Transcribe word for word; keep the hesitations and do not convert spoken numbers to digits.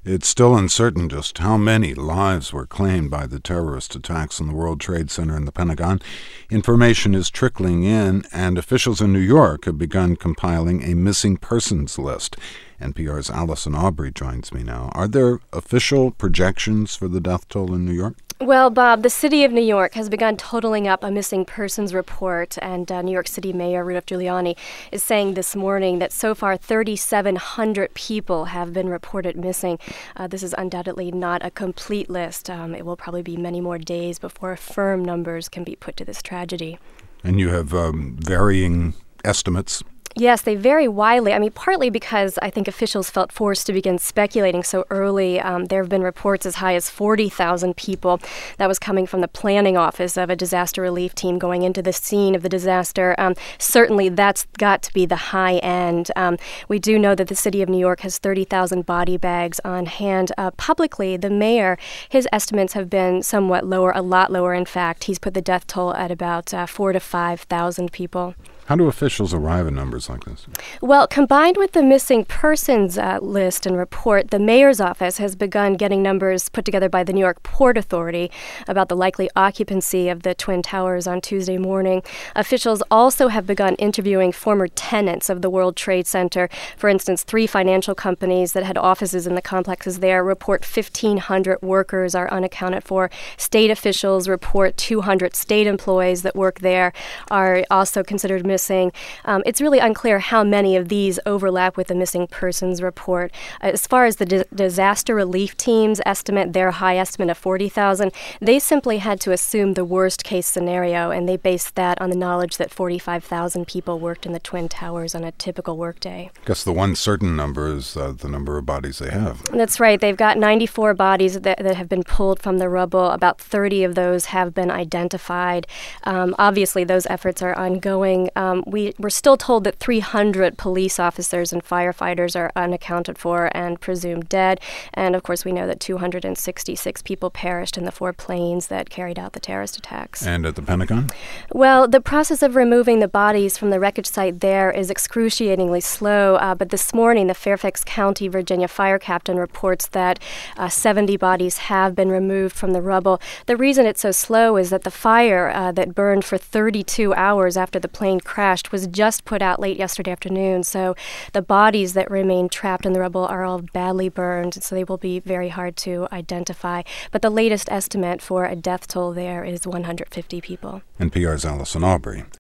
It's still uncertain just how many lives were claimed by the terrorist attacks on the World Trade Center and the Pentagon. Information is trickling in, and officials in New York have begun compiling a missing persons list. N P R's Allison Aubrey joins me now. Are there official projections for the death toll in New York? Well, Bob, the city of New York has begun totaling up a missing persons report, and uh, New York City Mayor Rudolph Giuliani is saying this morning that so far three thousand seven hundred people have been reported missing. Uh, this is undoubtedly not a complete list. Um, it will probably be many more days before firm numbers can be put to this tragedy. And you have um, varying estimates. Yes, they vary widely. I mean, partly because I think officials felt forced to begin speculating so early. Um, there have been reports as high as forty thousand people. That was coming from the planning office of a disaster relief team going into the scene of the disaster. Um, certainly, that's got to be the high end. Um, we do know that the city of New York has thirty thousand body bags on hand. Uh, publicly, the mayor, his estimates have been somewhat lower, a lot lower, in fact. He's put the death toll at about uh, four to five thousand people. How do officials arrive at numbers like this? Well, combined with the missing persons uh, list and report, the mayor's office has begun getting numbers put together by the New York Port Authority about the likely occupancy of the Twin Towers on Tuesday morning. Officials also have begun interviewing former tenants of the World Trade Center. For instance, three financial companies that had offices in the complexes there report fifteen hundred workers are unaccounted for. State officials report two hundred state employees that work there are also considered missing. Missing. Um, it's really unclear how many of these overlap with the missing persons report. Uh, as far as the di- disaster relief teams estimate, their high estimate of forty thousand, they simply had to assume the worst case scenario, and they based that on the knowledge that forty-five thousand people worked in the Twin Towers on a typical workday. I guess the one certain number is uh, the number of bodies they have. That's right. They've got ninety-four bodies that, that have been pulled from the rubble. About thirty of those have been identified. Um, obviously, those efforts are ongoing. Um, Um, we, we're still told that three hundred police officers and firefighters are unaccounted for and presumed dead. And, of course, we know that two hundred sixty-six people perished in the four planes that carried out the terrorist attacks. And at the Pentagon? Well, the process of removing the bodies from the wreckage site there is excruciatingly slow. Uh, but this morning, the Fairfax County, Virginia fire captain reports that uh, seventy bodies have been removed from the rubble. The reason it's so slow is that the fire uh, that burned for thirty-two hours after the plane crashed crashed was just put out late yesterday afternoon. So the bodies that remain trapped in the rubble are all badly burned, so they will be very hard to identify. But the latest estimate for a death toll there is one hundred fifty people. N P R's Allison Aubrey.